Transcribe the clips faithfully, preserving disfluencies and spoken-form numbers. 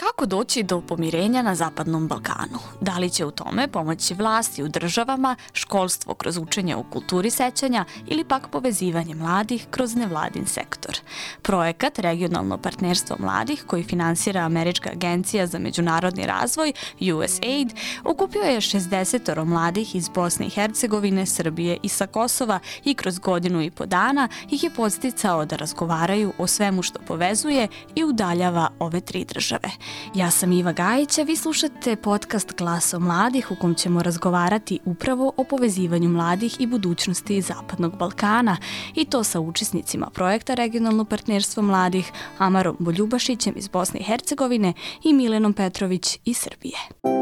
Kako doći do pomirenja na Zapadnom Balkanu? Da li će u tome pomoći vlasti u državama, školstvo kroz učenje o kulturi sećanja ili pak povezivanje mladih kroz nevladin sektor? Projekat Regionalno partnerstvo mladih, koji finansira Američka agencija za međunarodni razvoj U S A I D, okupio je šezdeset mladih iz Bosne i Hercegovine, Srbije i sa Kosova i kroz godinu i po dana ih je podsticao da razgovaraju o svemu što povezuje i udaljava ove tri države. Ja sam Iva Gajić, a vi slušate podcast Glaso mladih u kom ćemo razgovarati upravo o povezivanju mladih i budućnosti Zapadnog Balkana, i to sa učesnicima projekta Regionalno partnerstvo mladih, Amarom Boljubašićem iz Bosne i Hercegovine i Milenom Petrović iz Srbije.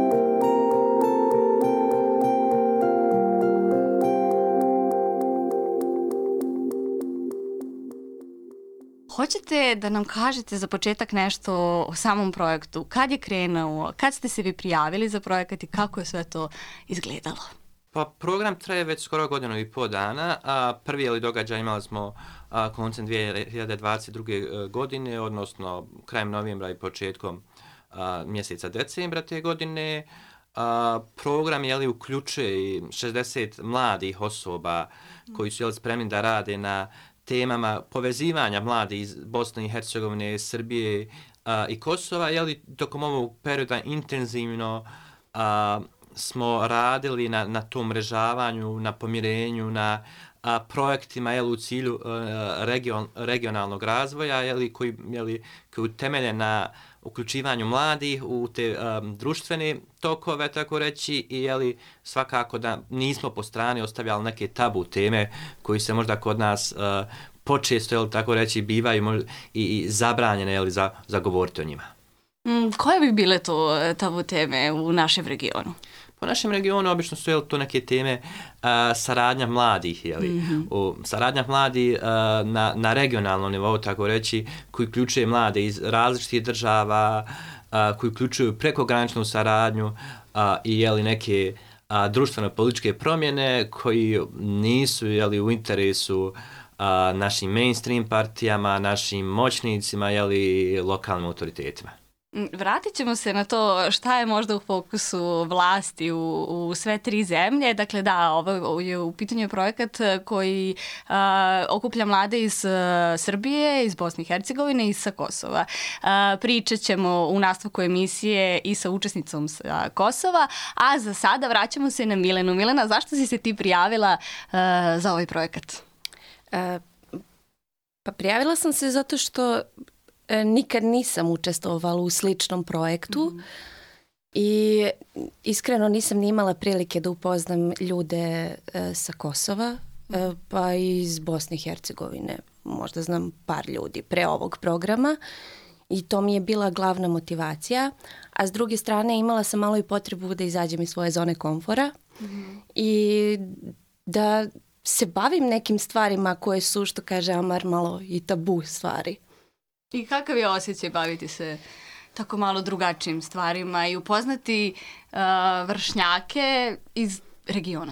Hoćete da nam kažete za početak nešto o samom projektu? Kad je krenuo? Kad ste se vi prijavili za projekat i kako je sve to izgledalo? Pa program traje već skoro godinu i pol dana. A prvi je li događaj imali smo a, koncem dvije hiljade dvadeset druge. godine, odnosno krajem novembra i početkom a, mjeseca decembra te godine. A, program je li uključuje šezdeset mladih osoba koji su je li spremni da rade na temama povezivanja mladih iz Bosne i Hercegovine, Srbije a, i Kosova. Je li tokom ovog perioda intenzivno a, smo radili na, na tom mrežavanju, na pomirenju, na a, projektima je li u cilju a, region, regionalnog razvoja, je li, koji je li, koji temelje na uključivanju mladih u te um, društvene tokove, tako reći, i je li svakako da nismo po strani ostavljali neke tabu teme koji se možda kod nas uh, počesto, je li tako reći, bivaju možda, i, i zabranjene, je li, za, za govoriti o njima. Mm, koje bi bile to tabu teme u našem regionu? Po našem regionu obično su, je li, to neke teme uh, saradnja mladih, je li, mm-hmm. u, saradnja mladih uh, na, na regionalnom nivou, tako reći, koji uključuje mlade iz različitih država, uh, koji uključuju prekograničnu saradnju uh, i, je li, neke uh, društveno-političke promjene koji nisu, je li, u interesu uh, našim mainstream partijama, našim moćnicima, je li, lokalnim autoritetima. Vratit ćemo se na to šta je možda u fokusu vlasti u, u sve tri zemlje. Dakle, da, ovo je u pitanju projekat koji a, okuplja mlade iz a, Srbije, iz Bosne i Hercegovine i sa Kosova. A, pričat ćemo u nastavku emisije i sa učesnicom sa Kosova, a za sada vraćamo se na Milenu. Milena, zašto si se ti prijavila a, za ovaj projekat? A, pa prijavila sam se zato što nikad nisam učestvovala u sličnom projektu mm. i iskreno nisam ni imala prilike da upoznam ljude e, sa Kosova, mm. e, pa i iz Bosne i Hercegovine. Možda znam par ljudi pre ovog programa i to mi je bila glavna motivacija. A s druge strane imala sam malo i potrebu da izađem iz svoje zone komfora mm. i da se bavim nekim stvarima koje su, što kaže Amar, malo i tabu stvari. I kakav je osjećaj baviti se tako malo drugačijim stvarima i upoznati uh, vršnjake iz regiona?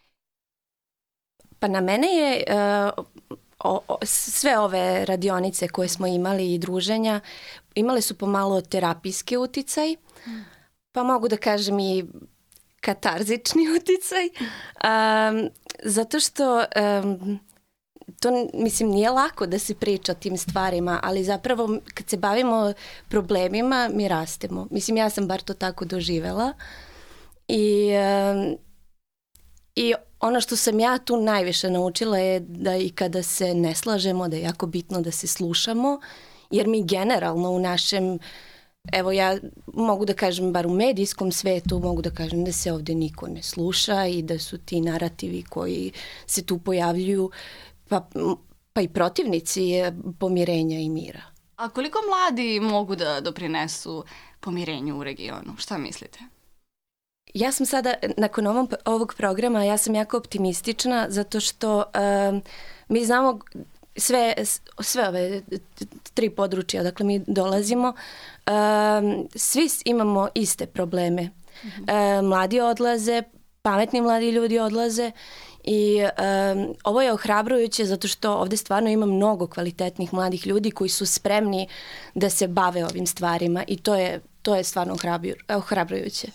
Pa na mene je uh, o, o, sve ove radionice koje smo imali i druženja imale su pomalo terapijski uticaj, hmm. pa mogu da kažem i katarzični uticaj, um, zato što um, to, mislim, nije lako da se priča o tim stvarima, ali zapravo kad se bavimo problemima, mi rastemo. Mislim, ja sam bar to tako doživela. I, um, i ono što sam ja tu najviše naučila je da i kada se ne slažemo, da je jako bitno da se slušamo, jer mi generalno u našem, evo ja mogu da kažem, bar u medijskom svetu, mogu da kažem da se ovdje niko ne sluša i da su ti narativi koji se tu pojavljuju Pa, pa i protivnici pomirenja i mira. A koliko mladi mogu da doprinesu pomirenju u regionu? Šta mislite? Ja sam sada, nakon ovom, ovog programa, ja sam jako optimistična zato što um, mi znamo sve, sve ove tri područja, dakle mi dolazimo, um, svi imamo iste probleme. Mm-hmm. Um, mladi odlaze, pametni mladi ljudi odlaze. I um, ovo je ohrabrujuće zato što ovdje stvarno ima mnogo kvalitetnih mladih ljudi koji su spremni da se bave ovim stvarima i to je to je stvarno ohrabrujuće.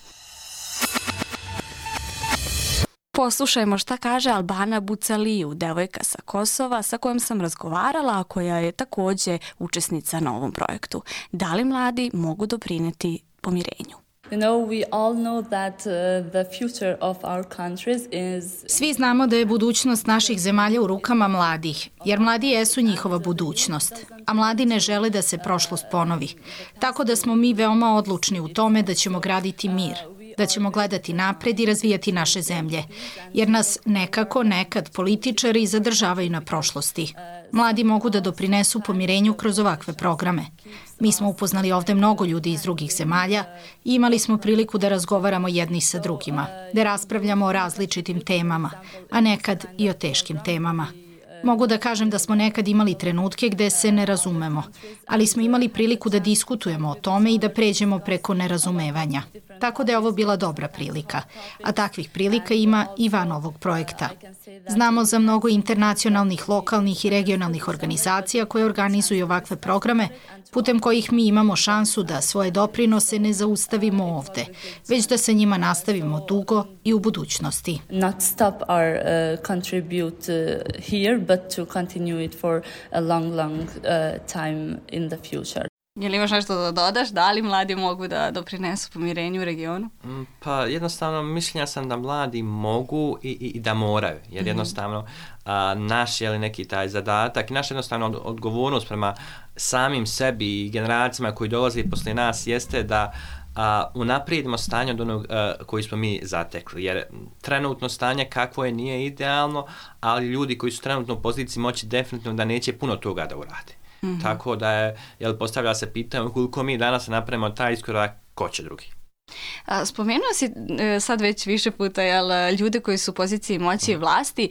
Poslušajmo šta kaže Albana Bucaliju, devojka sa Kosova sa kojom sam razgovarala, a koja je takođe učesnica na ovom projektu. Da li mladi mogu doprineti pomirenju? You know, we all know that uh, the future of our countries is... Svi znamo da je budućnost naših zemalja u rukama mladih, jer mladi jesu njihova budućnost, a mladi ne žele da se prošlost ponovi. Tako da smo mi veoma odlučni u tome da ćemo graditi mir, da ćemo gledati napred i razvijati naše zemlje, jer nas nekako nekad političari zadržavaju na prošlosti. Mladi mogu da doprinesu pomirenju kroz ovakve programe. Mi smo upoznali ovde mnogo ljudi iz drugih zemalja i imali smo priliku da razgovaramo jedni sa drugima, da raspravljamo o različitim temama, a nekad i o teškim temama. Mogu da kažem da smo nekad imali trenutke gde se ne razumemo, ali smo imali priliku da diskutujemo o tome i da pređemo preko nerazumevanja. Tako da je ovo bila dobra prilika, a takvih prilika ima i van ovog projekta. Znamo za mnogo internacionalnih, lokalnih i regionalnih organizacija koje organizuju ovakve programe, putem kojih mi imamo šansu da svoje doprinose ne zaustavimo ovde, već da sa njima nastavimo dugo i u budućnosti. Not stop our uh, contribute uh, here, but to continue it for a long, long uh, time in the future. Je li imaš nešto da dodaš? Da li mladi mogu da doprinesu pomirenju u regionu? Pa jednostavno mišljenja sam da mladi mogu i, i, i da moraju, jer jednostavno a, naš je li neki taj zadatak i naša jednostavno odgovornost prema samim sebi i generacijama koji dolaze poslije nas jeste da a, unaprijedimo stanje od onog a, koji smo mi zatekli, jer trenutno stanje kakvo je nije idealno, ali ljudi koji su trenutno u poziciji moći definitivno da neće puno toga da urade. Mm-hmm. Tako da je, jel, postavlja se pitanje koliko mi danas napravimo taj iskorak, ko će drugi. A, spomenuo si e, sad već više puta jel, ljude koji su u poziciji moći i vlasti.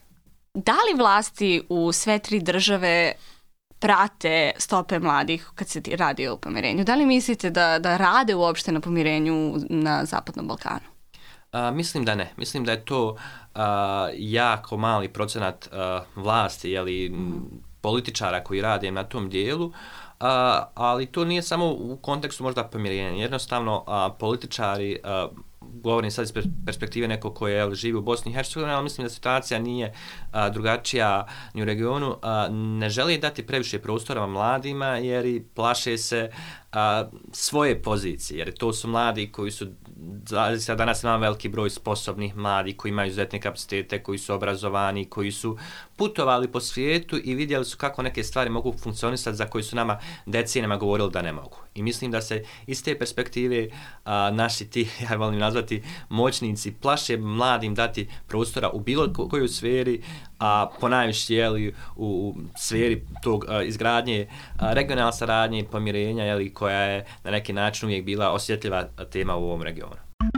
Da li vlasti u sve tri države prate stope mladih kad se radi o pomirenju? Da li mislite da, da rade uopšte na pomirenju na Zapadnom Balkanu? A, mislim da ne. Mislim da je to a, jako mali procenat a, vlasti, jeli, mm. političara koji rade na tom dijelu, uh, ali to nije samo u kontekstu možda pomirenja. Jednostavno, uh, političari, uh, govorim sad iz perspektive neko ko je živi u Bosni i Hercegovini, ali mislim da situacija nije uh, drugačija ni u regionu. Uh, ne želi dati previše prostora mladima jer i plaše se uh, svoje pozicije, jer to su mladi koji su, danas imamo veliki broj sposobnih mladih koji imaju izuzetne kapacitete, koji su obrazovani, koji su putovali po svijetu i vidjeli su kako neke stvari mogu funkcionisati za koje su nama decenijama govorili da ne mogu. I mislim da se iz te perspektive a, naši ti, ja volim nazvati, moćnici plaše mladim dati prostora u bilo kojoj sferi, a ponajviše jeli, u, u sferi tog a, izgradnje a, regionalne saradnje i pomirenja, jeli, koja je na neki način uvijek bila osjetljiva tema u ovom regionu.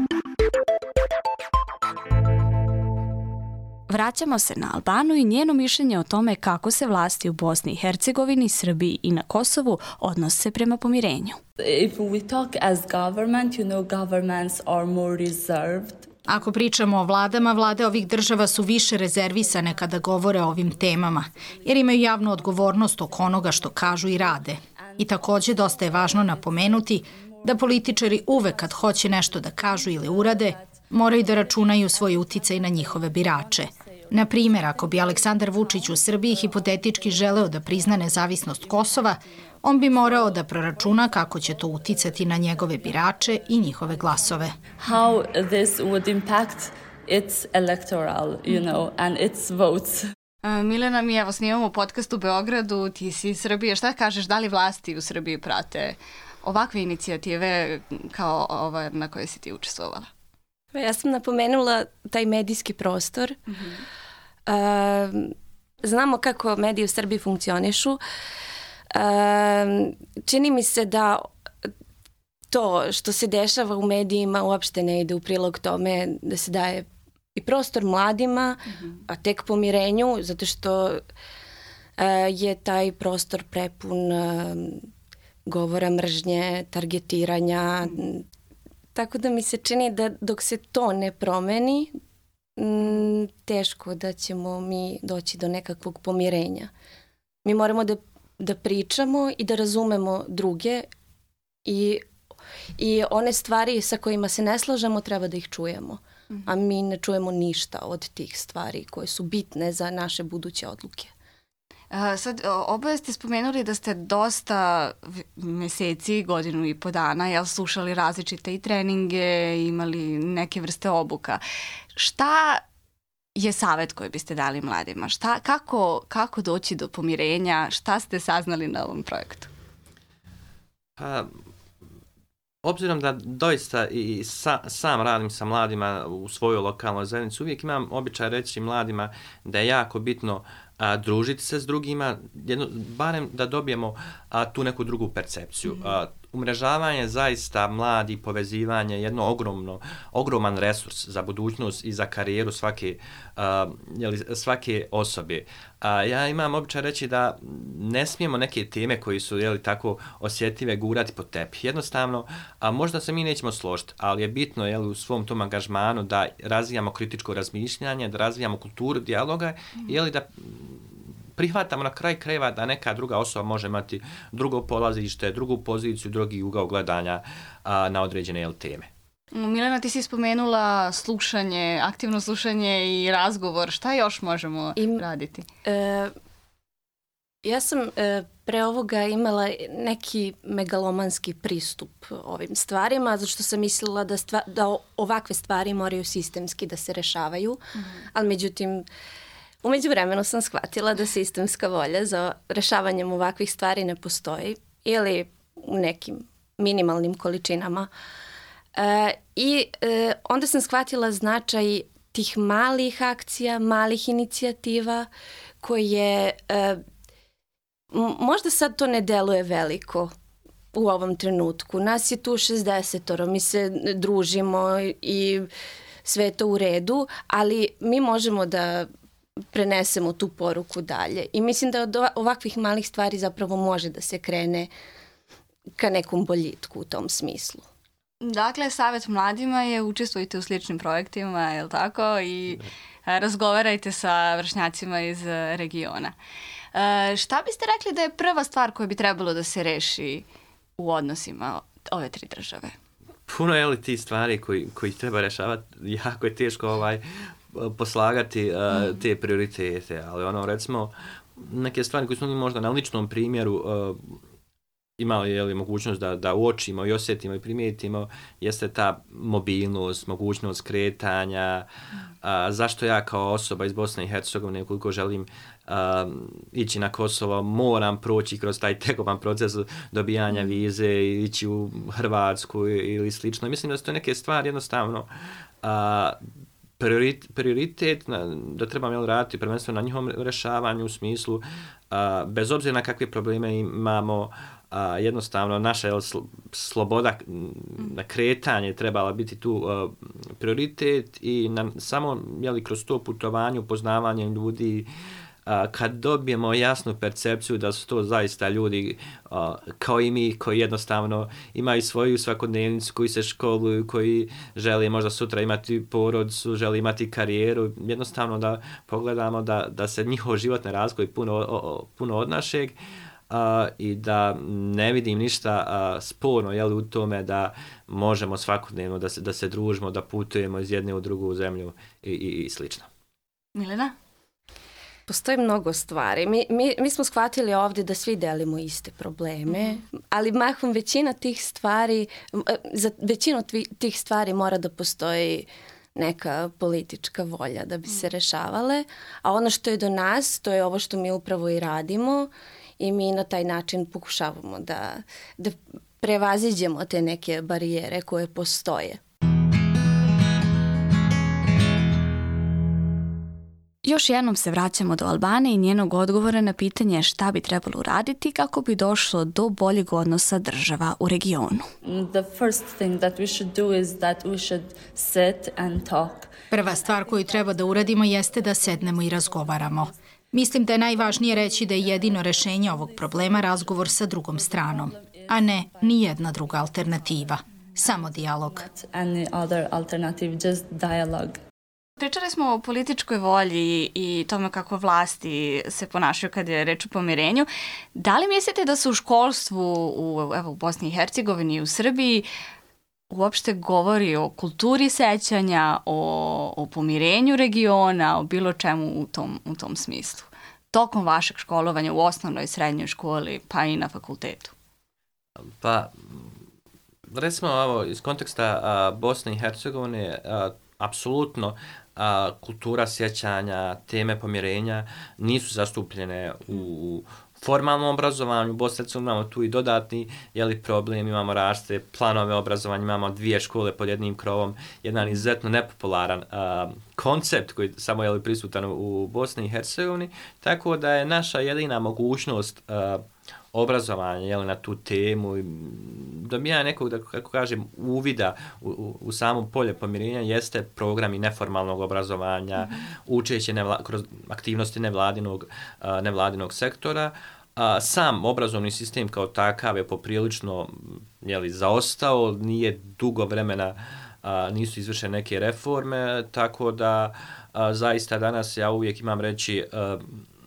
Vraćamo se na Albanu i njeno mišljenje o tome kako se vlasti u Bosni i Hercegovini, Srbiji i na Kosovu odnose prema pomirenju. If we talk as government, you know, governments are more reserved. Ako pričamo o vladama, vlade ovih država su više rezervisane kada govore o ovim temama, jer imaju javnu odgovornost oko onoga što kažu i rade. I takođe dosta je važno napomenuti da političari uvek kad hoće nešto da kažu ili urade, moraju da računaju svoj uticaj na njihove birače. Na primjer, ako bi Aleksandar Vučić u Srbiji hipotetički želeo da prizna nezavisnost Kosova, on bi morao da proračuna kako će to uticati na njegove birače i njihove glasove. How this would impact its electoral, you know, and its votes. Milena, mi evo snimamo podcast u Beogradu, ti si iz Srbije. Šta kažeš, da li vlasti u Srbiji prate ovakve inicijative kao ova na kojoj si ti učestvovala? Ja sam napomenula taj medijski prostor. Mm-hmm. Uh, znamo kako mediji u Srbiji funkcionišu. Uh, čini mi se da to što se dešava u medijima uopšte ne ide u prilog tome da se daje i prostor mladima, mm-hmm. a tek pomirenju, zato što uh, je taj prostor prepun uh, govora mržnje, targetiranja. Mm-hmm. Tako da mi se čini da dok se to ne promeni, m, teško da ćemo mi doći do nekakvog pomirenja. Mi moramo da, da pričamo i da razumemo druge i I one stvari sa kojima se ne slažemo treba da ih čujemo. A mi ne čujemo ništa od tih stvari koje su bitne za naše buduće odluke. A, sad, oboje ste spomenuli da ste dosta meseci, godinu i po dana, jel, slušali različite i treninge, imali neke vrste obuka. Šta je savjet koji biste dali mladima? Šta, kako, kako doći do pomirenja? Šta ste saznali na ovom projektu? Pa, obzirom da doista i sa, sam radim sa mladima u svojoj lokalnoj zajednici, uvijek imam običaj reći mladima da je jako bitno a, družiti se s drugima, jedno, barem da dobijemo a, tu neku drugu percepciju. Mm-hmm. A, umrežavanje zaista mladi, povezivanje, jedno ogromno, ogroman resurs za budućnost i za karijeru svake, uh, jeli, svake osobe. Uh, ja imam običaj reći da ne smijemo neke teme koji su jeli, tako osjetljive gurati pod tepih. Jednostavno, a možda se mi nećemo složiti, ali je bitno jeli, u svom tom angažmanu da razvijamo kritičko razmišljanje, da razvijamo kulturu dijaloga, mm. jeli, da prihvatamo na kraj krajeva da neka druga osoba može imati drugo polazište, drugu poziciju, drugi ugao gledanja a, na određene jel, teme. Milena, ti si spomenula slušanje, aktivno slušanje i razgovor. Šta još možemo I, raditi? E, ja sam e, pre ovoga imala neki megalomanski pristup ovim stvarima, zato što sam mislila da, stva, da ovakve stvari moraju sistemski da se rešavaju, mm-hmm. ali međutim u međuvremenu sam shvatila da sistemska volja za rešavanjem ovakvih stvari ne postoji ili u nekim minimalnim količinama. E, I e, onda sam shvatila značaj tih malih akcija, malih inicijativa koje e, možda sad to ne deluje veliko u ovom trenutku. Nas je tu šezdesetoro, mi se družimo i sve je to u redu, ali mi možemo da prenesemo tu poruku dalje. I mislim da od ovakvih malih stvari zapravo može da se krene ka nekom boljitku u tom smislu. Dakle, savjet mladima je učestvujte u sličnim projektima, je li tako? I razgovarajte sa vršnjacima iz regiona. E, šta biste rekli da je prva stvar koja bi trebalo da se reši u odnosima ove tri države? Puno je li ti stvari koji, koji treba rešavati, jako je teško ovaj poslagati uh, te prioritete, ali ono recimo neke stvari koje smo mi možda na ličnom primjeru uh, imali je li mogućnost da, da uočimo i osjetimo i primijetimo, jeste ta mobilnost, mogućnost kretanja, uh, zašto ja kao osoba iz Bosne i Hercegovine ukoliko želim uh, ići na Kosovo, moram proći kroz taj tegoban proces dobijanja vize i ići u Hrvatsku ili slično. Mislim da su to neke stvari jednostavno uh, prioritet da trebamo jel, raditi prvenstveno na njihovom rešavanju u smislu, a, bez obzira na kakve probleme imamo, a, jednostavno naša jel, sloboda na kretanje trebala biti tu a, prioritet i na, samo jel, kroz to putovanje, upoznavanje ljudi, a, kad dobijemo jasnu percepciju da su to zaista ljudi a, kao i mi koji jednostavno imaju svoju svakodnevnicu, koji se školuju, koji žele možda sutra imati porodicu, žele imati karijeru, jednostavno da pogledamo da, da se njihov život ne razlikuje puno, o, puno od našeg a, i da ne vidim ništa a, sporno jel, u tome da možemo svakodnevno da se, da se družimo, da putujemo iz jedne u drugu zemlju i, i, i slično. Milena? Postoji mnogo stvari. Mi, mi, mi smo shvatili ovdje da svi delimo iste probleme, mm-hmm. ali mahom većina tih stvari, za većinu tih stvari mora da postoji neka politička volja da bi se rešavale, a ono što je do nas, to je ovo što mi upravo i radimo i mi na taj način pokušavamo da, da prevaziđemo te neke barijere koje postoje. Još jednom se vraćamo do Albanije i njenog odgovora na pitanje šta bi trebalo uraditi kako bi došlo do boljeg odnosa država u regionu. The first thing that we should do is that we should sit and talk. Prva stvar koju treba da uradimo jeste da sednemo i razgovaramo. Mislim da je najvažnije reći da je jedino rešenje ovog problema razgovor sa drugom stranom, a ne ni jedna druga alternativa, samo dijalog. Any other alternative, just dialogue. Pričali smo o političkoj volji i tome kako vlasti se ponašaju kad je reč o pomirenju. Da li mislite da se u školstvu u, evo, u Bosni i Hercegovini i u Srbiji uopšte govori o kulturi sećanja, o, o pomirenju regiona, o bilo čemu u tom, u tom smislu? Tokom vašeg školovanja u osnovnoj, srednjoj školi, pa i na fakultetu? Pa, recimo ovo, iz konteksta a, Bosne i Hercegovine, a, apsolutno a, kultura sjećanja, teme pomirenja nisu zastupljene u formalnom obrazovanju. U Bosni i Hercegovini imamo tu i dodatni jeli, problem, imamo raste planove obrazovanja, imamo dvije škole pod jednim krovom, jedan izuzetno nepopularan a, koncept koji samo je prisutan u Bosni i Hercegovini, tako da je naša jedina mogućnost a, obrazovanja jeli, na tu temu, dobijanja nekog, da kako kažem, uvida u, u, u samo polje pomirenja jeste programi neformalnog obrazovanja, mm-hmm. učeće nevla, kroz aktivnosti nevladinog, uh, nevladinog sektora. Uh, sam obrazovni sistem kao takav je poprilično jeli, zaostao, nije dugo vremena, uh, nisu izvršene neke reforme, tako da uh, zaista danas ja uvijek imam reći uh,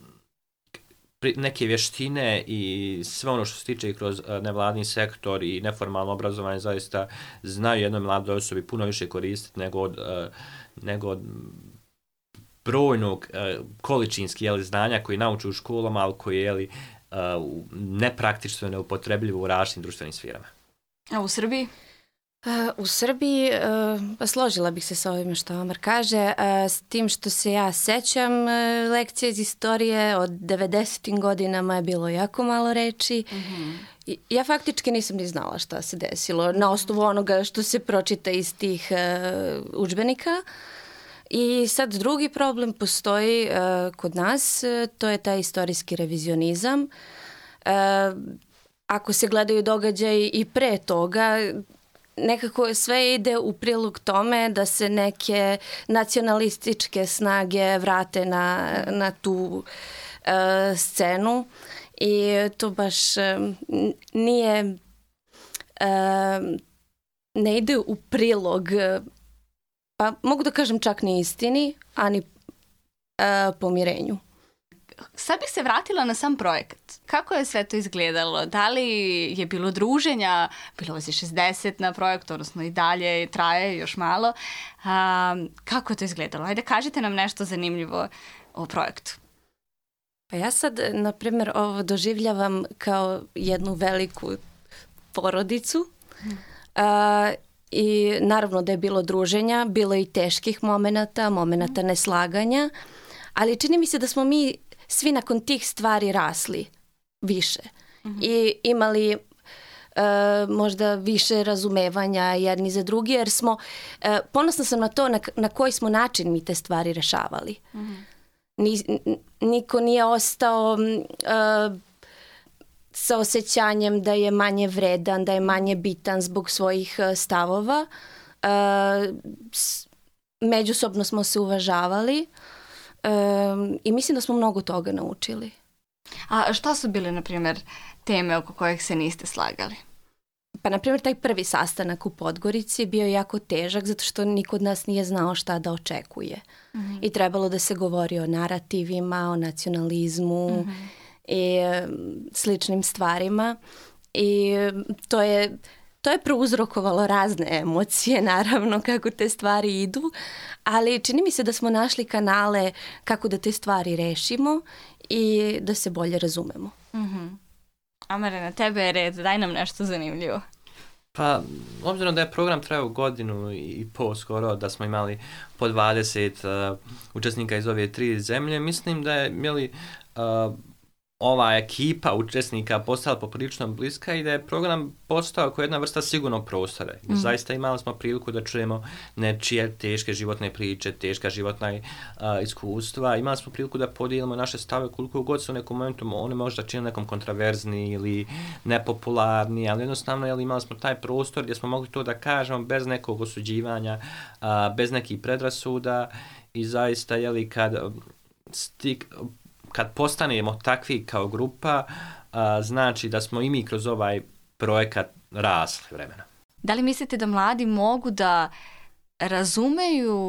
neke vještine i sve ono što se tiče kroz nevladni sektor i neformalno obrazovanje zaista znaju jednoj mladoj osobi puno više koristiti nego od, nego od brojnog količinski jeli, znanja koji nauče u školama, ali koji je nepraktično neupotrebljivo u različitim društvenim sferama. A u Srbiji? U Srbiji, pa složila bih se sa ovime što Amar kaže, s tim što se ja sećam lekcije iz istorije od devedesetim godinama je bilo jako malo reči. Mm-hmm. Ja faktički nisam ni znala šta se desilo na osnovu onoga što se pročita iz tih udžbenika. I sad drugi problem postoji kod nas, to je taj istorijski revizionizam. Ako se gledaju događaji i pre toga, nekako sve ide u prilog tome da se neke nacionalističke snage vrate na, na tu uh, scenu i to baš um, nije, um, ne ide u prilog, pa mogu da kažem čak ni istini, a ni uh, pomirenju. Sad bih se vratila na sam projekat. Kako je sve to izgledalo? Da li je bilo druženja? Bilo vas je šezdeset na projektu, odnosno i dalje traje još malo. A, kako je to izgledalo? Ajde, kažite nam nešto zanimljivo o projektu. Pa ja sad, na primjer, ovo doživljavam kao jednu veliku porodicu. Hmm. A, i naravno da je bilo druženja, bilo i teških momenata, momenata hmm. neslaganja, ali čini mi se da smo mi svi nakon tih stvari rasli više mm-hmm. i imali e, možda više razumevanja jedni za drugi, jer smo, e, ponosna sam na to na, na koji smo način mi te stvari rešavali. Mm-hmm. Ni, niko nije ostao e, sa osjećanjem da je manje vredan, da je manje bitan zbog svojih stavova. E, s, međusobno smo se uvažavali. Um, i mislim da smo mnogo toga naučili. A šta su bile, na primjer, teme oko kojih se niste slagali? Pa, na primjer, taj prvi sastanak u Podgorici bio jako težak zato što niko od nas nije znao šta da očekuje. Mm-hmm. I trebalo da se govori o narativima, o nacionalizmu mm-hmm. i um, sličnim stvarima. I to je... To je prouzrokovalo razne emocije, naravno, kako te stvari idu, ali čini mi se da smo našli kanale kako da te stvari rešimo i da se bolje razumemo. Mm-hmm. Amare, na tebe je red, daj nam nešto zanimljivo. Pa, obzirom da je program trajao godinu i pol skoro, da smo imali po dvadeset uh, učesnika iz ove tri zemlje, mislim da je imali... Uh, ova ekipa učesnika postala poprilično bliska i da je program postao kao jedna vrsta sigurnog prostora. Mm. Zaista imali smo priliku da čujemo nečije teške životne priče, teška životna uh, iskustva. Imali smo priliku da podijelimo naše stave koliko god su u nekom momentu oni možda čini nekom kontraverzni ili nepopularni, ali jednostavno jel, imali smo taj prostor gdje smo mogli to da kažemo bez nekog osuđivanja, uh, bez nekih predrasuda i zaista jeli, kad stik... kad postanemo takvi kao grupa, a, znači da smo i mi kroz ovaj projekat rasli vremena. Da li mislite da mladi mogu da razumeju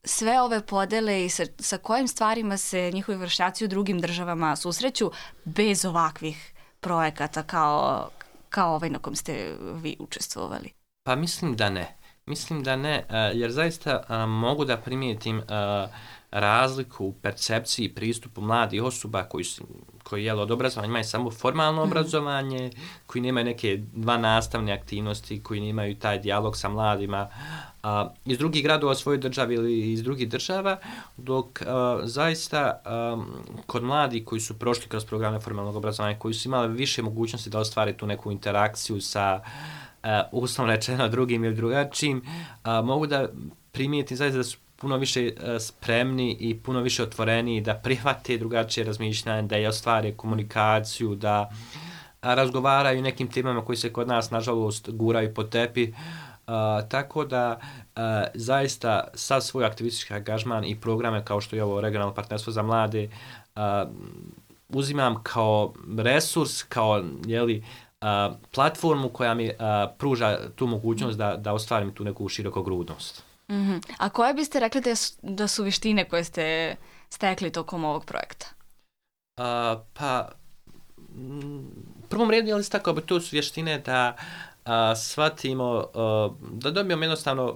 sve ove podele i sa, sa kojim stvarima se njihovi vršnjaci u drugim državama susreću bez ovakvih projekata kao, kao ovaj na kom ste vi učestvovali? Pa mislim da ne. Mislim da ne, jer zaista mogu da primijetim razliku u percepciji i pristupu mladih osoba koji, su, koji jel, od obrazovanja imaju samo formalno obrazovanje, koji nemaju neke dva nastavne aktivnosti, koji nemaju taj dijalog sa mladima a, iz drugih gradova u svojoj državi ili iz drugih država, dok a, zaista a, kod mladih koji su prošli kroz programe formalnog obrazovanja, koji su imali više mogućnosti da ostvare tu neku interakciju sa Uh, uslovno rečeno drugim ili drugačijim, uh, mogu da primijetim zaista da su puno više uh, spremni i puno više otvoreni da prihvate drugačije razmišljanje, da je ostvare komunikaciju, da uh, razgovaraju nekim temama koji se kod nas nažalost guraju po tepi. Uh, tako da uh, zaista sav svoj aktivistički angažman i programe kao što je ovo regionalno partnerstvo za mlade uh, uzimam kao resurs, kao jeli, Uh, platformu koja mi uh, pruža tu mogućnost da, da ostvarim tu neku širokogrudnost. Mm-hmm. A koje biste rekli da su, da su vještine koje ste stekli tokom ovog projekta? Uh, pa, u prvom redu je li tako, to su vještine da uh, shvatimo, uh, da dobijemo jednostavno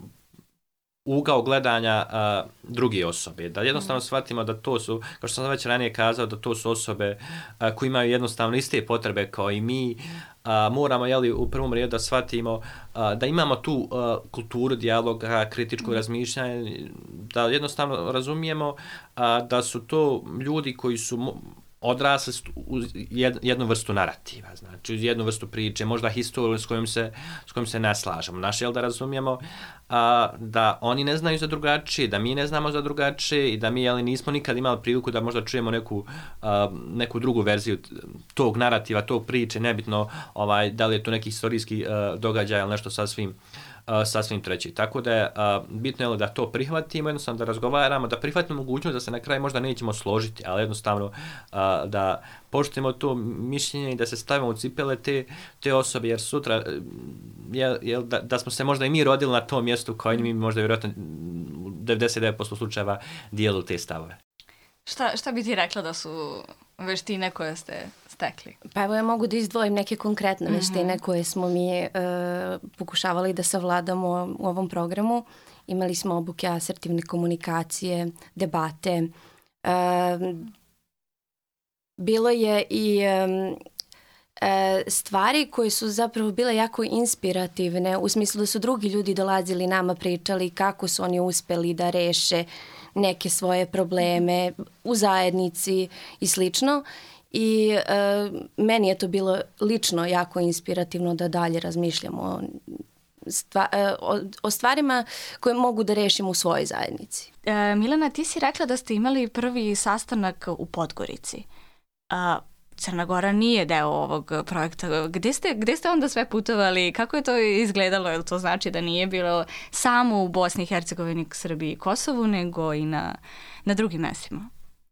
ugao gledanja uh, druge osobe, da jednostavno shvatimo da to su, kao što sam već ranije kazao, da to su osobe uh, koji imaju jednostavno iste potrebe kao i mi. Uh, moramo, jeli, u prvom redu da shvatimo uh, da imamo tu uh, kulturu dijaloga, kritičkog razmišljanja, da jednostavno razumijemo uh, da su to ljudi koji su odrasli uz jednu vrstu narativa, znači uz jednu vrstu priče, možda historiju s kojom se, s kojom se ne slažemo. Naš je da razumijemo a, da oni ne znaju za drugačije, da mi ne znamo za drugačije i da mi jeli, nismo nikad imali priliku da možda čujemo neku, a, neku drugu verziju tog narativa, tog priče, nebitno ovaj, da li je to neki historijski a, događaj ili nešto sasvim sasvim treći. Tako da je a, bitno je da to prihvatimo, jednostavno da razgovaramo, da prihvatimo mogućnost da se na kraju možda nećemo složiti, ali jednostavno a, da poštujemo to mišljenje i da se stavimo u cipele te, te osobe, jer sutra je, je, da, da smo se možda i mi rodili na tom mjestu kao i mi možda vjerojatno u devedeset devet posto slučajeva dijelu te stavove. Šta, šta bi ti rekla da su veštine koje ste stekli? Pa evo ja mogu da izdvojim neke konkretne mm-hmm. veštine koje smo mi e, pokušavali da savladamo u ovom programu. Imali smo obuke asertivne komunikacije, debate. E, bilo je i e, e, stvari koje su zapravo bile jako inspirativne u smislu da su drugi ljudi dolazili nama, pričali kako su oni uspeli da reše neke svoje probleme u zajednici i slično. I e, meni je to bilo lično jako inspirativno da dalje razmišljamo stva, e, o, o stvarima koje mogu da rešim u svojoj zajednici. E, Milena, ti si rekla da ste imali prvi sastanak u Podgorici. A, Crna Gora nije deo ovog projekta. Gde ste, gde ste onda sve putovali? Kako je to izgledalo? Jel to znači da nije bilo samo u Bosni i Hercegovini, Srbiji i Kosovu, nego i na, na drugim mjestima?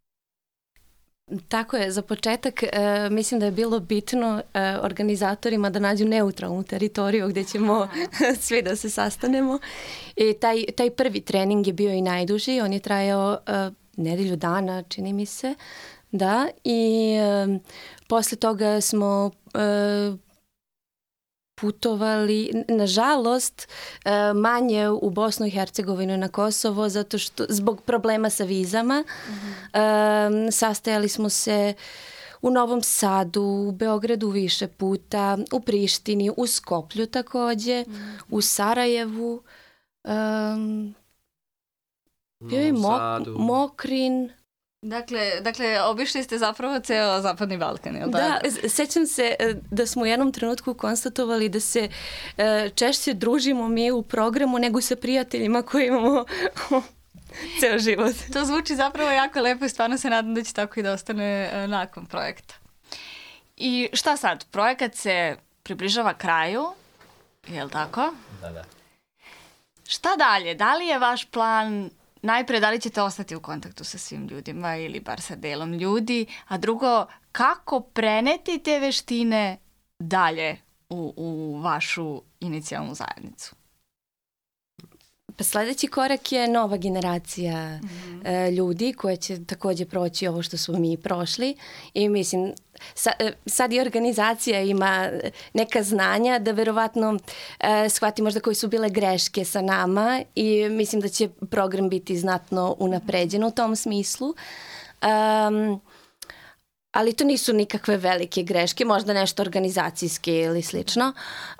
Tako je, za početak e, mislim da je bilo bitno e, organizatorima da nađu neutralnu teritoriju gdje ćemo svi da se sastanemo. I taj, taj prvi trening je bio i najduži, on je trajao e, nedelju dana, čini mi se, da, i e, posle toga smo e, putovali, nažalost, manje u Bosnu i Hercegovinu i na Kosovo, zato što zbog problema sa vizama. Mm-hmm. Sastajali smo se u Novom Sadu, u Beogradu više puta, u Prištini, u Skoplju takođe, mm-hmm. u Sarajevu, um, bio je Mok- Mokrin. Dakle, dakle, obišli ste zapravo ceo Zapadni Balkan, je li da? Da, sećam se da smo u jednom trenutku konstatovali da se češće družimo mi u programu nego sa prijateljima koji imamo ceo život. To zvuči zapravo jako lepo i stvarno se nadam da će tako i da ostane nakon projekta. I šta sad? Projekat se približava kraju, je li tako? Da, da. Šta dalje? Da li je vaš plan... Najpre, da li ćete ostati u kontaktu sa svim ljudima ili bar sa delom ljudi, a drugo, kako preneti te veštine dalje u, u vašu inicijalnu zajednicu? Pa sledeći korak je nova generacija mm-hmm. uh, ljudi koja će takođe proći ovo što smo mi prošli i mislim sa, sad i organizacija ima neka znanja da verovatno uh, shvati možda koje su bile greške sa nama i mislim da će program biti znatno unapređen u tom smislu. Um, ali to nisu nikakve velike greške, možda nešto organizacijske ili slično.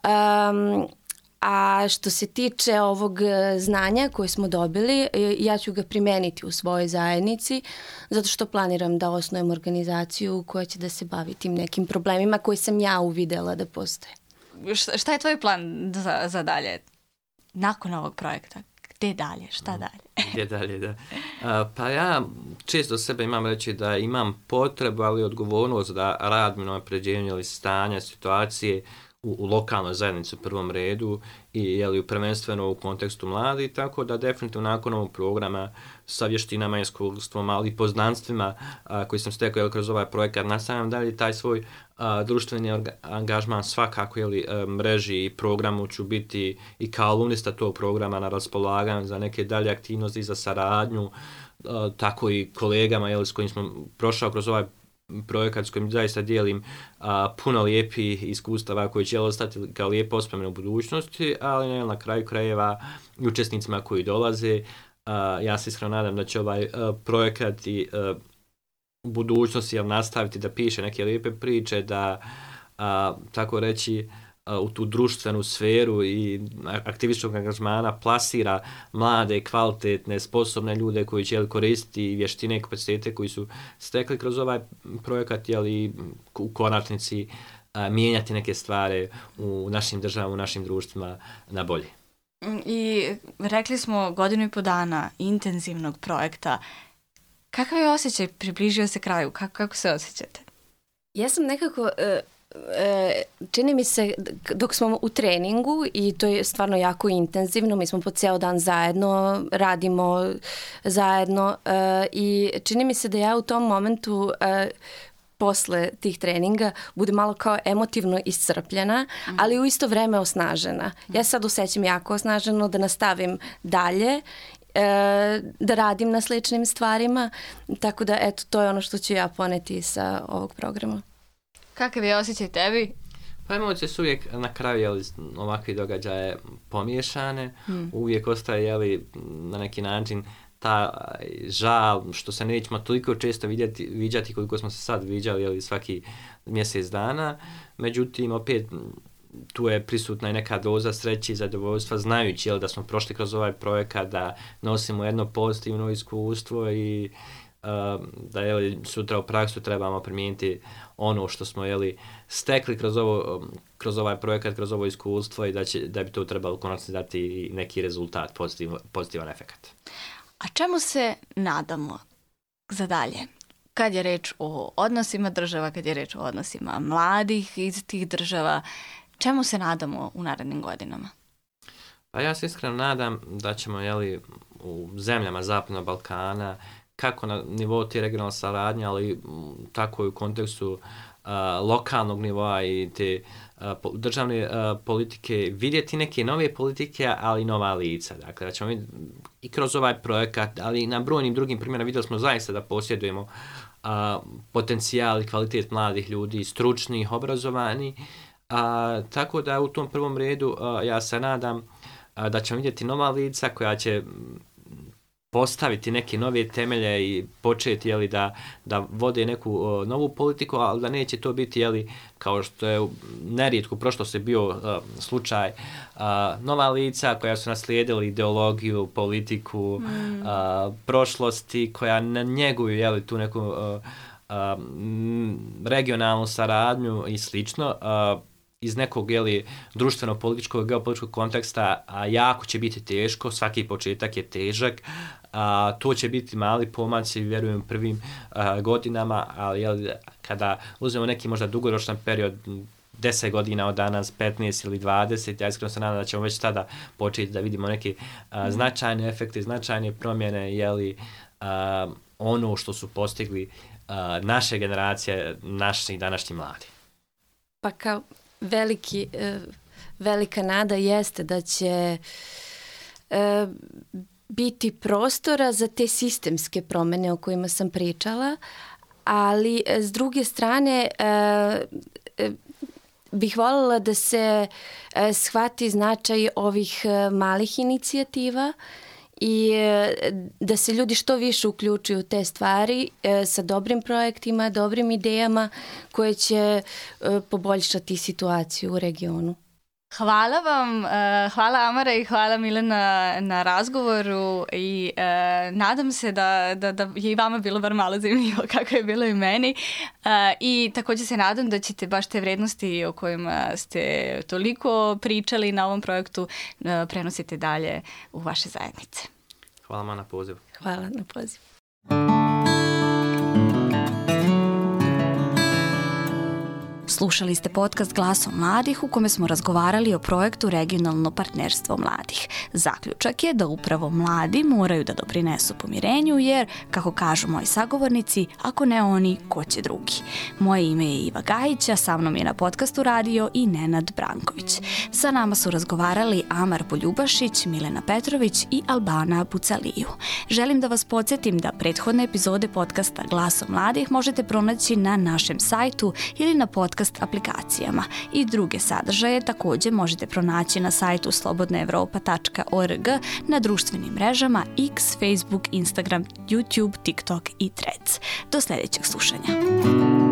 Um, A što se tiče ovog znanja koje smo dobili, ja ću ga primeniti u svojoj zajednici, zato što planiram da osnujem organizaciju koja će da se bavi tim nekim problemima koje sam ja uvidela da postoje. Šta je tvoj plan za, za dalje? Nakon ovog projekta? Gde dalje? Šta dalje? Gde dalje, da. A, pa ja često sebe imam reći da imam potrebu, ali odgovornost da radim na napređenju ili stanja, situacije, U, u lokalnoj zajednici u prvom redu i jeli, prvenstveno u kontekstu mladih, tako da definitivno nakon ovog programa sa vještinama i iskustvom, ali i poznanstvima a, koji sam stekao jeli, kroz ovaj projekat, nastavljam dalje taj svoj a, društveni orga, angažman svakako jeli, a, mreži i programu ću biti i kao alumnista tog programa na raspolaganju za neke dalje aktivnosti, za saradnju, a, tako i kolegama jeli, s kojim smo prošao kroz ovaj projekat s kojim zaista dijelim a, puno lijepih iskustava koji će ostati kao lijepo ospomen u budućnosti, ali ne, na kraju krajeva i učesnicima koji dolaze. A, ja se iskreno nadam da će ovaj a, projekat i a, u budućnosti jel, nastaviti da piše neke lijepe priče, da a, tako reći u tu društvenu sferu i aktivističkog angažmana plasira mlade, kvalitetne, sposobne ljude koji će koristiti vještine i kapacitete koji su stekli kroz ovaj projekat, jeli, u konačnici a, mijenjati neke stvari u našim državama, u našim društvima na bolje. I rekli smo godinu i po dana intenzivnog projekta. Kakav je osjećaj? Približio se kraju. Kako, kako se osjećate? Ja sam nekako... Uh... čini mi se dok smo u treningu i to je stvarno jako intenzivno, mi smo po ceo dan zajedno, radimo zajedno i čini mi se da ja u tom momentu posle tih treninga bude malo kao emotivno iscrpljena, mm. ali u isto vreme osnažena. Ja sad osjećam jako osnaženo da nastavim dalje, da radim na sličnim stvarima, tako da eto, to je ono što ću ja poneti sa ovog programa. Kakav je osjećaj tebi? Pa emocije su uvijek na kraju jeli, ovakvi događaje pomiješane, hmm. uvijek ostaje jeli, na neki način ta žal što se nećemo toliko često vidjeti, viđati koliko smo se sad viđali jeli, svaki mjesec dana. Međutim, opet tu je prisutna i neka doza sreće i zadovoljstva znajući jeli, da smo prošli kroz ovaj projekat, da nosimo jedno pozitivno iskustvo i uh, da jeli, sutra u praksu trebamo primijeniti ono što smo jeli, stekli kroz, ovo, kroz ovaj projekat, kroz ovo iskustvo i da, će, da bi to trebalo konačno dati neki rezultat, pozitiv, pozitivan efekt. A čemu se nadamo za dalje? Kad je reč o odnosima država, kad je reč o odnosima mladih iz tih država, čemu se nadamo u narednim godinama? Pa ja se iskreno nadam da ćemo jeli, u zemljama Zapadnog Balkana, kako na nivou te regionalne saradnje, ali tako i u kontekstu uh, lokalnog nivoa i te uh, državne uh, politike, vidjeti neke nove politike, ali nova lica. Dakle, da ćemo vidjeti i kroz ovaj projekat, ali i na brojnim drugim primjerima vidjeli smo zaista da posjedujemo uh, potencijal i kvalitet mladih ljudi, stručnih, obrazovanih. Uh, tako da u tom prvom redu uh, ja se nadam uh, da ćemo vidjeti nova lica koja će postaviti neke nove temelje i početi jeli, da, da vode neku uh, novu politiku, ali da neće to biti jeli, kao što je nerijetko u prošlosti bio uh, slučaj uh, nova lica koja su naslijedili ideologiju, politiku, mm. uh, prošlosti, koja ne njeguju jeli, tu neku uh, uh, regionalnu saradnju i slično. Uh, iz nekog jeli, društveno-političkog, geopolitičkog konteksta, a jako će biti teško, svaki početak je težak, a, to će biti mali pomaci, vjerujem, prvim a, godinama, ali jeli, kada uzmemo neki možda dugoročan period, deset godina od danas, petnaest ili dvadeset, ja iskreno se nadam da ćemo već tada početi da vidimo neke a, značajne efekte, značajne promjene, jeli, a, ono što su postigli a, naše generacije, naši današnji mladi. Pa kao veliki, velika nada jeste da će e, biti prostora za te sistemske promene o kojima sam pričala, ali s druge strane e, e, bih voljela da se e, shvati značaj ovih e, malih inicijativa i e, da se ljudi što više uključuju u te stvari e, sa dobrim projektima, dobrim idejama koje će e, poboljšati situaciju u regionu. Hvala vam, uh, hvala Amara i hvala Milena na razgovoru i uh, nadam se da, da, da je i vama bilo bar malo zanimljivo kako je bilo i meni uh, i također se nadam da ćete baš te vrednosti o kojima ste toliko pričali na ovom projektu uh, prenosite dalje u vaše zajednice. Hvala vam na pozivu. Hvala na pozivu. Slušali ste podcast Glasom mladih u kome smo razgovarali o projektu Regionalno partnerstvo mladih. Zaključak je da upravo mladi moraju da doprinesu pomirenju jer, kako kažu moji sagovornici, ako ne oni, ko će drugi. Moje ime je Iva Gajić, a sa mnom je na podcastu radio i Nenad Branković. Sa nama su razgovarali Amar Poljubašić, Milena Petrović i Albana Bucaliju. Želim da vas podsjetim da prethodne epizode podcasta Glasom mladih možete pronaći na našem sajtu ili na podcast aplikacijama i druge sadržaje također možete pronaći na sajtu slobodna evropa tačka org, na društvenim mrežama X, Facebook, Instagram, YouTube, TikTok i Threads. Do sljedećeg slušanja.